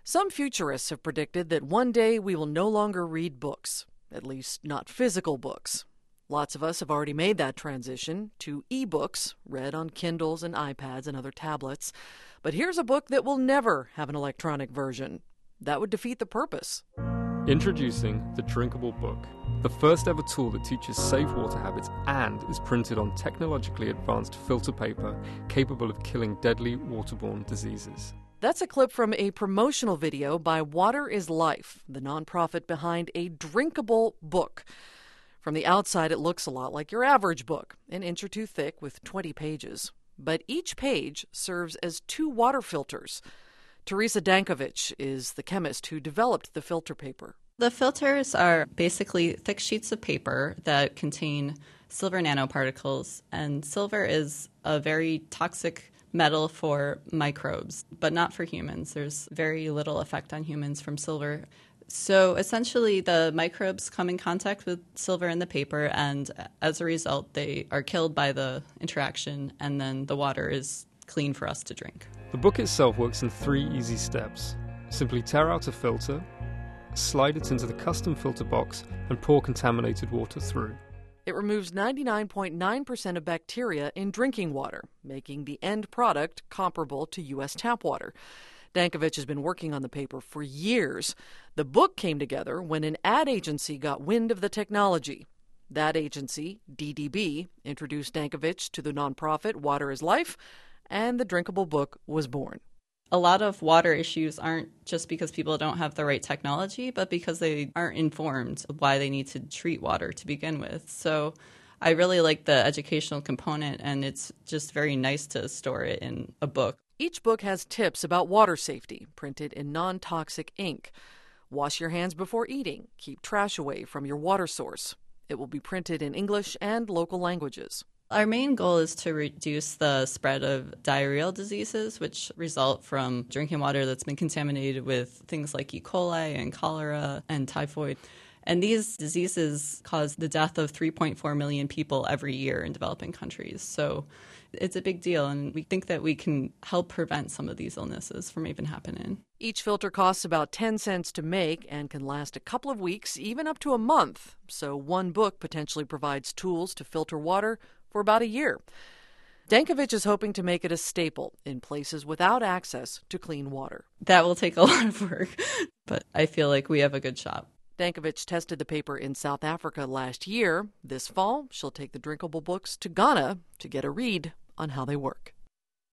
Some futurists have predicted that one day we will no longer read books, at least not physical books. Lots of us have already made that transition to e-books, read on Kindles and iPads and other tablets. But here's a book that will never have an electronic version. That would defeat the purpose. Introducing The Drinkable Book, the first ever tool that teaches safe water habits and is printed on technologically advanced filter paper capable of killing deadly waterborne diseases. That's a clip from a promotional video by Water is Life, the nonprofit behind A Drinkable Book. From the outside, it looks a lot like your average book, an inch or two thick with 20 pages. But each page serves as 2 water filters. Teresa Dankovich is the chemist who developed the filter paper. The filters are basically thick sheets of paper that contain silver nanoparticles, and silver is a very toxic metal for microbes, but not for humans. There's very little effect on humans from silver. So essentially the microbes come in contact with silver in the paper, and as a result they are killed by the interaction, and then the water is clean for us to drink. The book itself works in 3 easy steps. Simply tear out a filter, slide it into the custom filter box, and pour contaminated water through. It removes 99.9% of bacteria in drinking water, making the end product comparable to U.S. tap water. Dankovich has been working on the paper for years. The book came together when an ad agency got wind of the technology. That agency, DDB, introduced Dankovich to the nonprofit Water is Life, and the Drinkable Book was born. A lot of water issues aren't just because people don't have the right technology, but because they aren't informed of why they need to treat water to begin with. So I really like the educational component, and it's just very nice to store it in a book. Each book has tips about water safety, printed in non-toxic ink. Wash your hands before eating. Keep trash away from your water source. It will be printed in English and local languages. Our main goal is to reduce the spread of diarrheal diseases, which result from drinking water that's been contaminated with things like E. coli and cholera and typhoid. And these diseases cause the death of 3.4 million people every year in developing countries. So it's a big deal, and we think that we can help prevent some of these illnesses from even happening. Each filter costs about 10 cents to make and can last a couple of weeks, even up to a month. So one book potentially provides tools to filter water for about a year. Dankovich is hoping to make it a staple in places without access to clean water. That will take a lot of work, but I feel like we have a good shot. Dankovich tested the paper in South Africa last year. This fall, she'll take the drinkable books to Ghana to get a read on how they work.